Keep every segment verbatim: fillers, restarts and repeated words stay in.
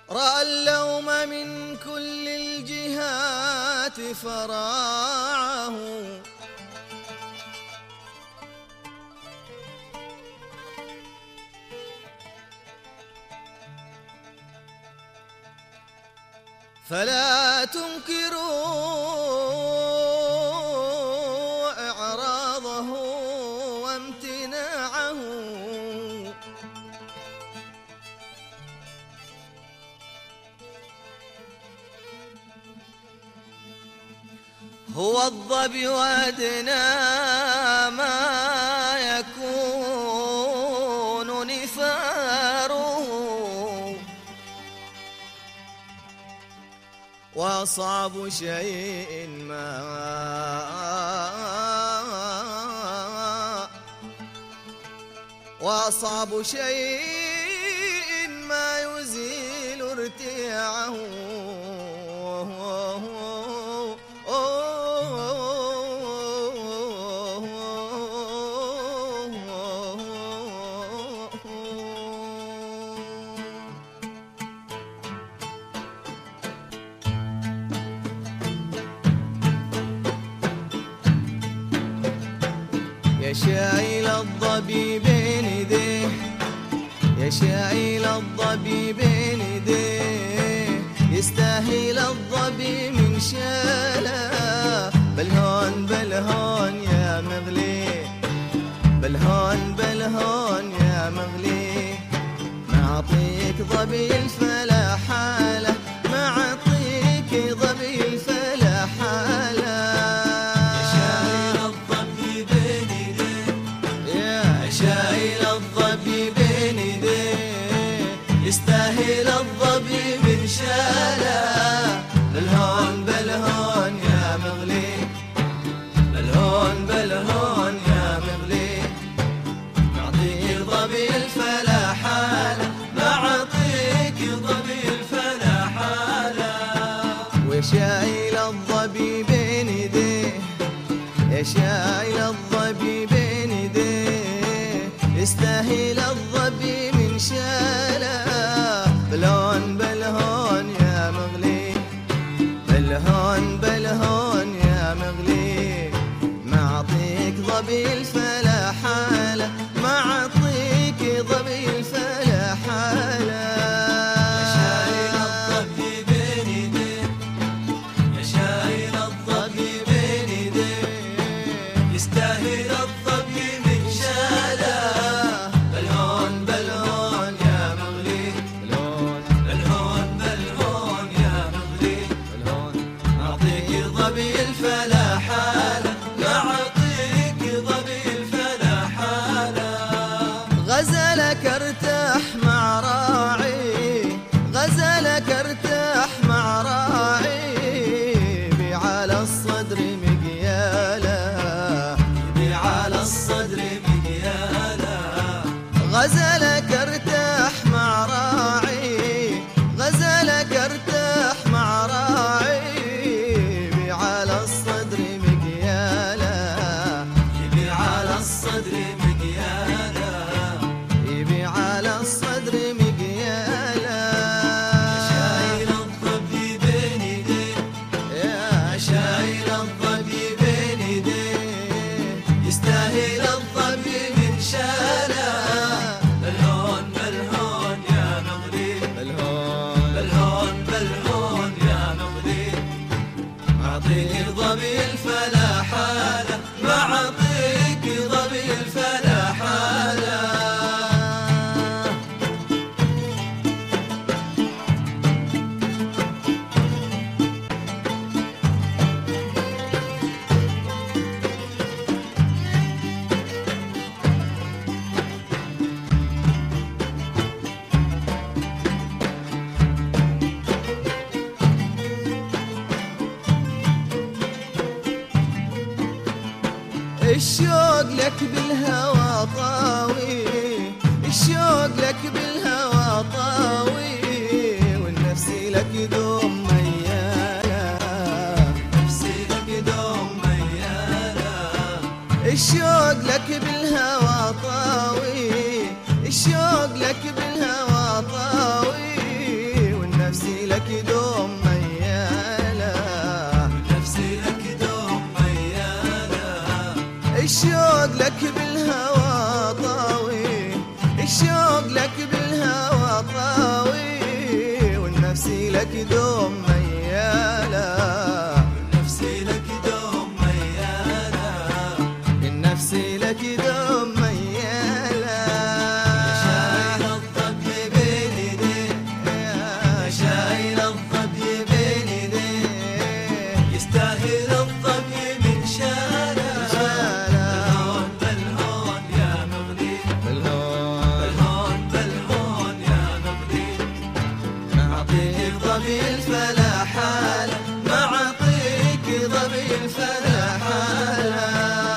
رأى اللوم من كل الجهات فراعه، فلا تنكروا إعراضه وامتناعه، هو الظبي وأدنى ما يكون نثاره، وأصعب شيء ما وأصعب شيء ما يزيل ارتياعه، يا شايل الظبي بين يديه، يا شايل الظبي بين يديه، يستاهل الظبي من شاله، بالهون بالهون يا مغلي، بالهون بالهون يا مغلي، معطيك ظبي الفلا حاله، معطيك ظبي الفلا حاله. شايل الظبي بين يديه، يستاهل الظبي من شاله، بالهون بالهون يا مغلي، بالهون بالهون يا مغلي، معطيك ظبي الفلا حاله، معطيك ظبي الفلا حاله. وشايل الظبي بين يديه، يا شايل الظبي بين يديه، يستاهل الظبي من شاله، بالهون بالهون يا مغلي، بالهون بالهون يا مغلي، معطيك ظبي الفلا حاله، معطيك ظبي الفلا حاله. يا شايل الظبي بين يديه، يا شايل الظبي بين يديه، يستاهل الظبي من شاله، بالهون بالهون يا مغلي، بالهون بالهون بالهون يا مغلي، بالهون معطيك ظبي الفلا حاله، معطيك ظبي الفلا حاله. غزلك ارتاح مع راعي، غزلك ارتاح مع راعي، بعلى الصدر مقياله، بعلى الصدر مقياله. غزلك ارتاح مع راعي، غزلك ارتاح مع راعي، بعلى الصدر مقياله، بعلى الصدر مقياله، بعلى الصدر مقياله. شايل الظبي بين يديه، يا شايل الظبي بين يديه، يستاهل الظبي من شاله، بالهون بالهون يا مغلي، بالهون بالهون بالهون يا مغلي، معطيك ظبي الفلا حاله، معطيك ظبي الفلا حاله. الشوق لك بالهوى طاوي، الشوق لك بالهوى طاوي، والنفس لك دوم ميالة، نفسي لك دوم ميالة. الشوق لك بالهوى طاوي، الشوق لك بالهوى طاوي، والنفس لك بالهوى طاوي، الشوق لك بالهوى طاوي، والنفس لك دوم ميالة، النفس لك دوم ميالة، النفس لك دوم ميالة. شايل الظبي بين ايديه، شايل الظبي بين ايديه، يستاهل الظبي من شاله. بالهون بالهون يا مغني، بالهون بالهون يا مغني، معطيك ظبي الفلا حالة، معطيك ظبي الفلا حالة.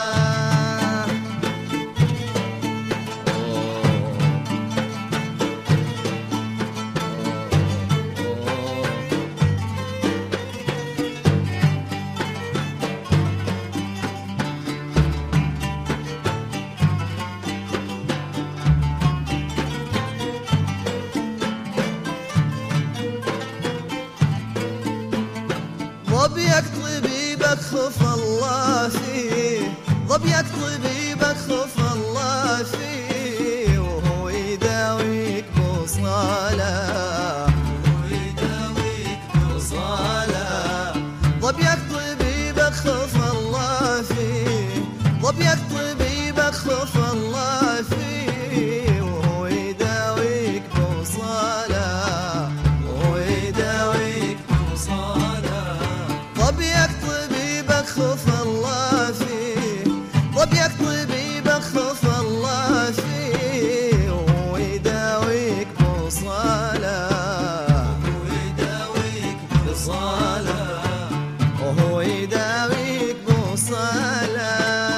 ظبيك طبيبك خف الله فيه، ظبيك طبيبك خف الله فيه، وهو يداويك بوصاله، ويداويك بوصاله. ظبيك طبيبك خف الله فيه، ظبيك طبيبك خف الله فيه، وهو يداويك بوصاله، وهو يداويك بوصاله. ظبيك طبيبك خف الله فيه، ظبيك طبيبك خف الله فيه، وهو يداويك بوصاله، ويداويك بوصاله. وهو يداويك بوصاله.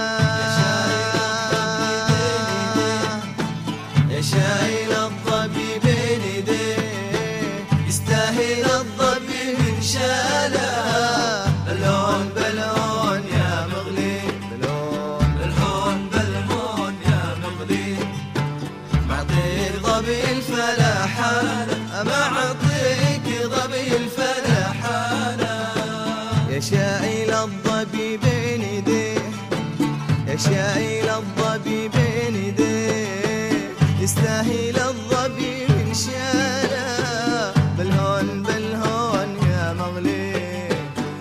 يا شايل الظبي بين ايديه، يستاهل الظبي من شاله. بالهون بالهون يا مغلي، بالهون بالهون بالهون يا مغني، معطيك ظبي الفلا حالة، معطيك ظبي الفلا حالة. يا شايل الظبي بين ايديه، يا شايل الظبي بين ايديه، يستاهل الظبي من شاله. بالهون بالهون يا مغلي،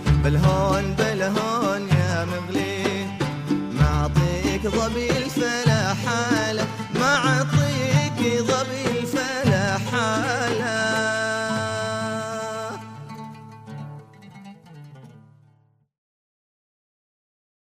بالهون بالهون يا مغلي، معطيك ظبي الفلا